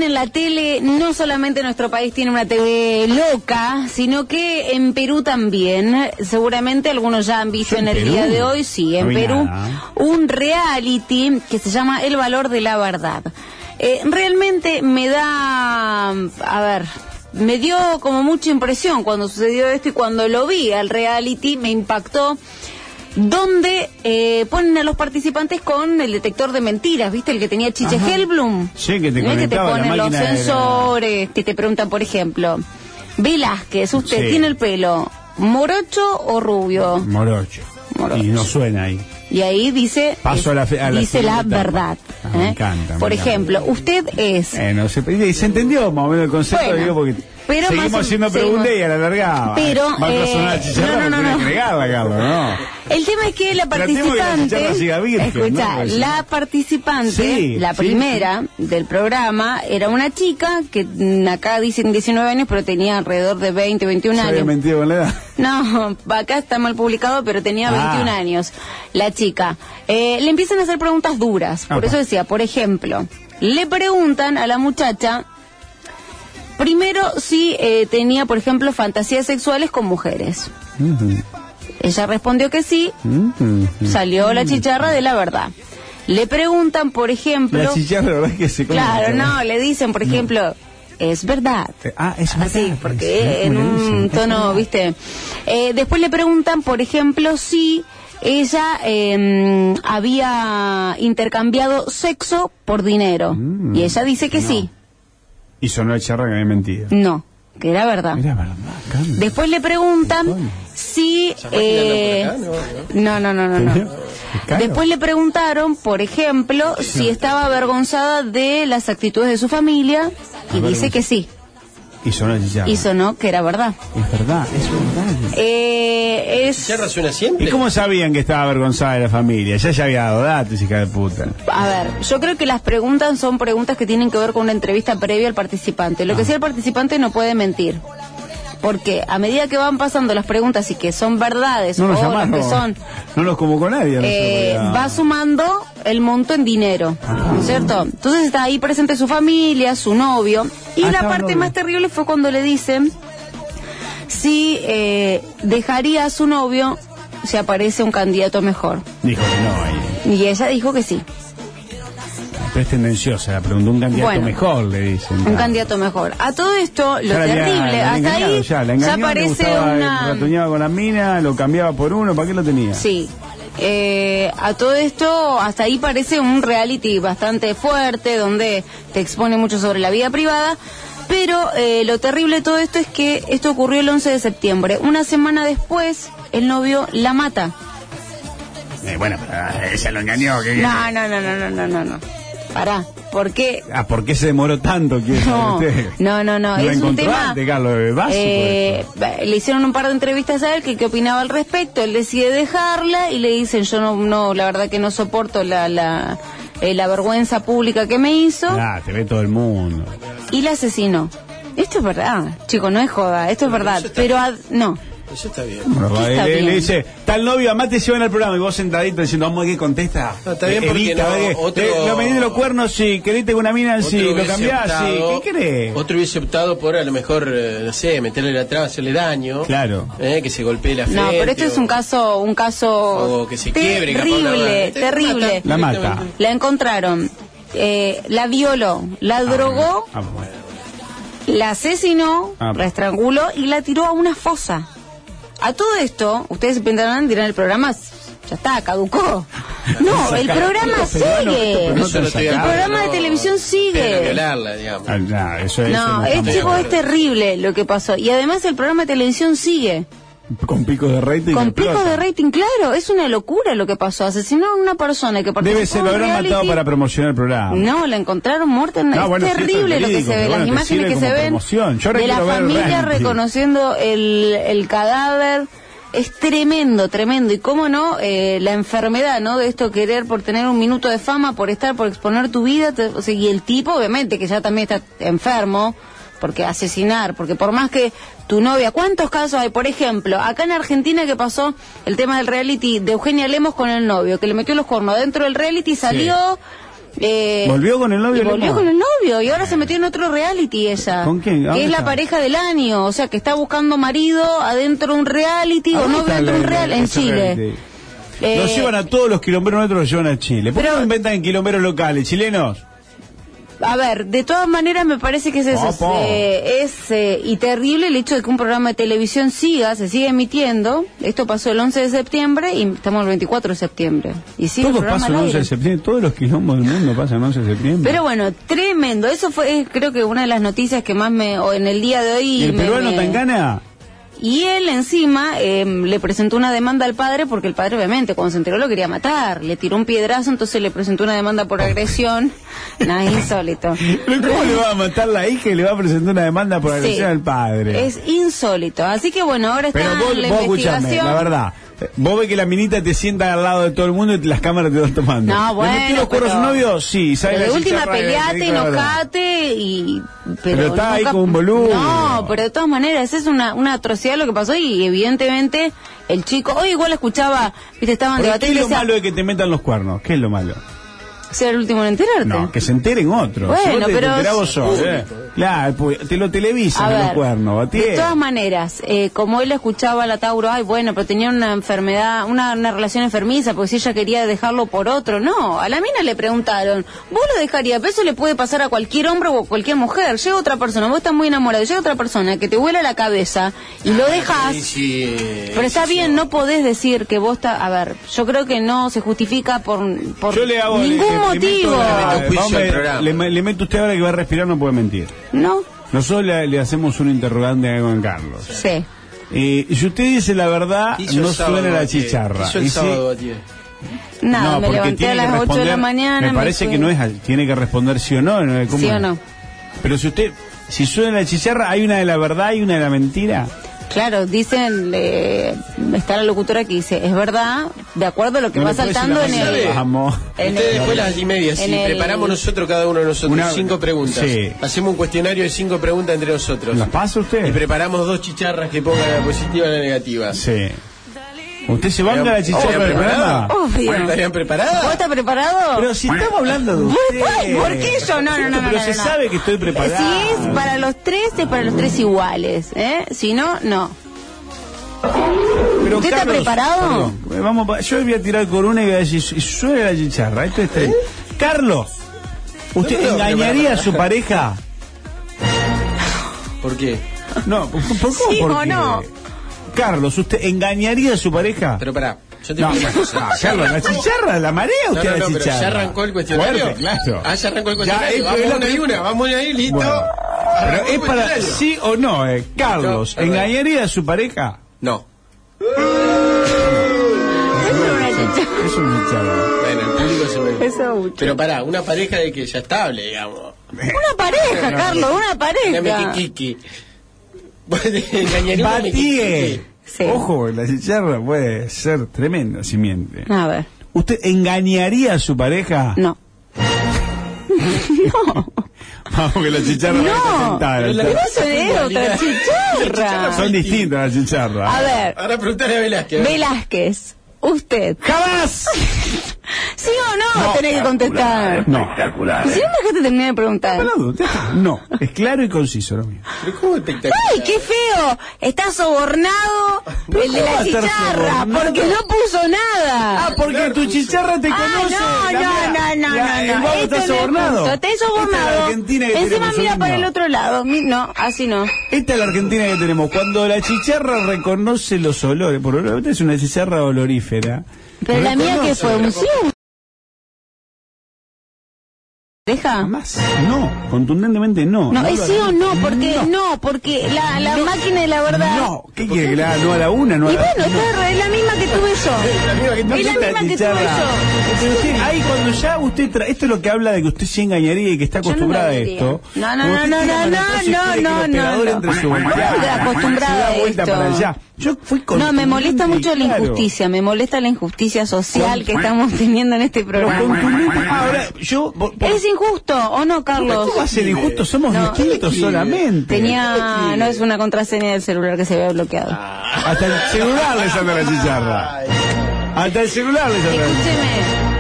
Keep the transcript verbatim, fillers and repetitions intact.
también en la tele, no solamente nuestro país tiene una T V loca, sino que en Perú también. Seguramente algunos ya han visto en, en el Perú? día de hoy, sí, en no Perú, nada. un reality que se llama El Valor de la Verdad. Eh, realmente me da, a ver, me dio como mucha impresión cuando sucedió esto y cuando lo vi al reality me impactó. Donde eh, ponen a los participantes con el detector de mentiras, ¿viste? El que tenía Chiche Ajá. Hellblum. Sí, que te ¿no? Que te ponen los sensores, la... que te preguntan, por ejemplo, Velázquez, ¿usted sí. tiene el pelo morocho o rubio? Morocho. Morocho. Y no suena ahí. Y ahí dice Paso a la, fe, a la dice la verdad. Ah, ¿eh? Me encanta. Por me ejemplo, encanta. usted es... Eh, no, se, se entendió más o menos el concepto, bueno, digo, porque... Pero seguimos más, haciendo preguntas y a la largaba. Pero, eh, no, no, no, no. Agregarla, Carlos, no. El tema es que la participante, que la virgen, escucha, ¿no? la participante, sí, la primera sí. del programa, era una chica que acá dicen diecinueve años, pero tenía alrededor de veinte, veintiún años. ¿Se había mentido con la edad? No, acá está mal publicado, pero tenía ah. veintiún años, la chica. Eh, le empiezan a hacer preguntas duras, por Opa. eso decía, por ejemplo, le preguntan a la muchacha, primero, si eh, tenía, por ejemplo, fantasías sexuales con mujeres. Uh-huh. Ella respondió que sí. Uh-huh. Salió la chicharra de la verdad. Le preguntan, por ejemplo... La chicharra, la verdad es que se come. Claro, no, le dicen, por ejemplo, no. es verdad. Ah, es verdad. Así, porque es en un tono, ¿viste? Eh, después le preguntan, por ejemplo, si ella eh, había intercambiado sexo por dinero. Mm, y ella dice que no. sí. Y sonó el charra que había mentido. No, que era verdad. Era verdad, Carlos. Después le preguntan si... Eh, no, no, no, no, no. Después le preguntaron, por ejemplo, si estaba avergonzada de las actitudes de su familia y dice que sí. Y sonó el chicharra. Y sonó que era verdad. Es verdad, es verdad. Eh, es... ¿El chicharra suena siempre? ¿Y cómo sabían que estaba avergonzada de la familia? Ya ya había dado datos, hija de puta. A ver, yo creo que las preguntas son preguntas que tienen que ver con una entrevista previa al participante. Lo ah. que sí el participante no puede mentir. Porque a medida que van pasando las preguntas y que son verdades no o llamaron, las que son... No los convocó nadie. No eh, va sumando el monto en dinero, ¿no es cierto? Entonces está ahí presente su familia, su novio. Y ah, la parte novio. más terrible fue cuando le dicen si eh, dejaría a su novio si aparece un candidato mejor. Dijo que no. Ahí. Y ella dijo que sí. Pero es tendenciosa, la preguntó un candidato bueno, mejor, le dicen. Un claro. candidato mejor. A todo esto, lo ya terrible, ya, hasta ahí ya, ya aparece una... Ratoñaba con la mina, lo cambiaba por uno, ¿para qué lo tenía? Sí. Eh, a todo esto, hasta ahí parece un reality bastante fuerte, donde te expone mucho sobre la vida privada, pero eh, lo terrible de todo esto es que esto ocurrió el once de septiembre. Una semana después, el novio la mata. Eh, bueno, pero ella lo engañó. ¿Qué no, no, no, no, no, no, no, no. Pará, ¿por qué? Ah, ¿por qué se demoró tanto? No, no, no, no, es un tema... Antes, Carlos, básico eh, le hicieron un par de entrevistas a él, que qué opinaba al respecto, él decide dejarla y le dicen, yo no, no la verdad que no soporto la, la, eh, la vergüenza pública que me hizo. Ah, te ve todo el mundo. Y la asesinó. Esto es verdad, chico, no es joda, esto es verdad, pero ad, no. Eso está bien. Bueno, está le, bien. le dice, tal novio, amate y se van al programa. Y vos sentadito diciendo, vamos a ver qué contesta. No, está bien porque Evita, no, otro... eh, lo venís de los cuernos, sí. Queriste con una mina, sí. Lo cambiás, optado, sí. ¿Qué querés? Otro hubiese optado por, a lo mejor, eh, no sé, meterle la traba, hacerle daño. Claro. Eh, que se golpee la frente. No, pero esto o, es un caso, un caso... O que se quiebre. Terrible, terrible. La mata. La encontraron. Eh, la violó, la ah, drogó, ah, bueno. la asesinó, ah, la estranguló y la tiró a una fosa. A todo esto, ustedes pensarán, dirán, el programa ya está, caducó. No, el programa sigue. El programa de televisión sigue. Violarla, digamos. No, eso es, no, es, chico, es terrible lo que pasó. Y además el programa de televisión sigue. Con picos de rating. Con picos de rating, claro. Es una locura lo que pasó. Asesinaron a una persona que participó. Debe ser, lo habrán matado para promocionar el programa. No, la encontraron muerta. No, es bueno, terrible sí, es lo que se ve. Las imágenes que se ven de la familia reconociendo el, el cadáver. Es tremendo, tremendo. Y cómo no, eh, la enfermedad, ¿no? De esto querer por tener un minuto de fama, por estar, por exponer tu vida. Te, o sea, y el tipo, obviamente, que ya también está enfermo, porque asesinar, porque por más que tu novia, ¿cuántos casos hay? Por ejemplo, acá en Argentina que pasó el tema del reality de Eugenia Lemos con el novio, que le metió los cuernos dentro del reality, salió... Sí. Eh, ¿Volvió con el novio? Y volvió con el novio y ahora se metió en otro reality ella. ¿Con quién? Que es está? La pareja del año, o sea que está buscando marido adentro de un reality o novio adentro de un reality en Chile. Reality? Eh, los llevan a todos los quilomberos nuestros, los llevan a Chile. ¿Por qué no inventan quilomberos locales, chilenos? A ver, de todas maneras me parece que es eso, oh, es, eh, es eh, y terrible el hecho de que un programa de televisión siga, se sigue emitiendo. Esto pasó el once de septiembre y estamos el veinticuatro de septiembre. Y sigue Todo el programa pasa el once de septiembre, todos los quilombos del mundo pasan el once de septiembre. Pero bueno, tremendo, eso fue creo que una de las noticias que más me, o en el día de hoy... ¿Y el me, peruano me... tan gana? Y él encima eh, le presentó una demanda al padre porque el padre obviamente cuando se enteró lo quería matar, le tiró un piedrazo, entonces le presentó una demanda por agresión. Nada, insólito. ¿Pero cómo le va a matar la hija y le va a presentar una demanda por agresión sí, al padre? Es insólito, así que bueno, ahora está Pero vos, la vos investigación. escuchame, la verdad. Vos ves que la minita te sienta al lado de todo el mundo y las cámaras te van tomando. No, bueno, ¿Le metió los cuernos a su novio? Sí. ¿Sabe de la última peleate, peleate, enojate y... Pero, pero está nunca... ahí como un boludo. No, pero de todas maneras es una, una atrocidad lo que pasó y evidentemente el chico... Hoy igual escuchaba, viste, estaban debatiendo... ¿Qué es lo malo de que te metan los cuernos? ¿Qué es lo malo? Ser el último en enterarte. No, que se enteren otros. Bueno, si vos te, pero... te vos sos, eh. Claro, te lo televisan ver, los cuernos. Batié. De todas maneras, eh, como él escuchaba a la Tauro, ay, bueno, pero tenía una enfermedad, una, una relación enfermiza, porque si ella quería dejarlo por otro, no. A la mina le preguntaron, ¿vos lo dejarías? Pero eso le puede pasar a cualquier hombre o a cualquier mujer. Llega otra persona, vos estás muy enamorado, llega otra persona que te vuela la cabeza y lo dejas. Sí, sí, pero está sí, bien, sí. No podés decir que vos estás... A ver, yo creo que no se justifica por, por yo le hago, ningún le, motivo. Le, vamos, le, le, le meto usted ahora que va a respirar, no puede mentir. No. Nosotros le, le hacemos un interrogante a Juan Carlos. Sí. Eh, y si usted dice la verdad, no suena la chicharra. Hizo el sábado, tío. Nada, no, me levanté a las ocho de la mañana. Me parece me que no es, tiene que responder sí o no. ¿Cómo sí es? o no. Pero si usted, si suena la chicharra, ¿hay una de la verdad y una de la mentira? Claro, dicen, eh, está la locutora que dice, es verdad, de acuerdo a lo que no va saltando en el... Vamos. En Ustedes el, después las y media, si el, preparamos nosotros, cada uno de nosotros, una, cinco preguntas. Sí. Hacemos un cuestionario de cinco preguntas entre nosotros. ¿Las pasa usted? Y preparamos dos chicharras que pongan la positiva y la negativa. Sí. ¿Usted se banca la chicharra del programa? Obvio. ¿Estarían preparados? ¿Vos estás preparado? Pero si estamos hablando de usted. ¿Por qué yo? No, no, no. Pero no, se no, sabe que estoy preparado. Si es para los tres, es para los tres iguales. ¿eh? Si no, no. Pero ¿Usted Carlos, está preparado? Perdón, vamos, yo voy a tirar con una y voy a decir, suena la chicharra. Esto es ¿Eh? Carlos, ¿usted no, no, engañaría a su pareja? ¿Por qué? No, ¿por, por cómo? ¿Sí ¿Por o no? Carlos, ¿usted engañaría a su pareja? Pero pará, yo te no, digo una cosa. Ah, Carlos, la chicharra, la marea usted no, no, la no, chicharra. Pero ya arrancó el cuestionario. Fuerte, claro. Ah, ya arrancó el cuestionario. Ya, vamos es, una y una, vamos una y listo. Bueno, pero es para sí o no, eh. Carlos, no, ¿engañaría a su pareja? No. Es un chicharra. Bueno, el público se me... Eso pero pará, una pareja de que ya estable, digamos. Una pareja, Carlos, una pareja. Dame Kiki. Engañaría a Kiki. Sí. Ojo, la chicharra puede ser tremenda si miente. A ver. ¿Usted engañaría a su pareja? No. No. Vamos, que la chicharra no. Pero eso es otra chicharra. Son distintas las chicharras. A ver. Ahora preguntale a Velázquez. Velázquez. Usted. ¡Jamás! ¿Sí o no? no tenés que contestar. No. Espectacular. Si no me dejaste terminar de preguntar. No, es claro y conciso lo mío. Pero ¿cómo espectacular? ¡Ay, qué feo! Está sobornado el de la chicharra, porque no puso nada. Ah, porque tu chicharra te conoce. Ah, no, no, no, no, no, no. Esto está sobornado. Está sobornado. Encima mira para el otro lado. No, así no. Esta es la Argentina que tenemos. Cuando la chicharra reconoce los olores, por lo menos es una chicharra olorífera. Pero la mía que fue un sí. ¿Deja? Más. No, contundentemente no. No, no es sí o no, porque no, no porque la, la no. máquina de la verdad. No, ¿qué quiere? La, no a la una, no a y la bueno, no. es la misma que tuve yo. Es la misma que, no, es la misma que tuve yo. Pero usted, ahí cuando ya usted tra esto es lo que habla de que usted se engañaría y que está acostumbrada no a esto. No, no, no, no, no, no, no, no, no. Entre su acostumbrada a esto. Para allá. Yo fui no, me molesta mucho la injusticia, me molesta la injusticia social que estamos teniendo en este programa. Ahora, yo... ¿Es injusto o no, Carlos? ¿Cómo va a ser injusto? Somos no, distintos solamente. Tenía... No es una contraseña del celular que se había bloqueado. Hasta el celular le sale la chicharra. Hasta el celular le sale la chicharra. Escúcheme.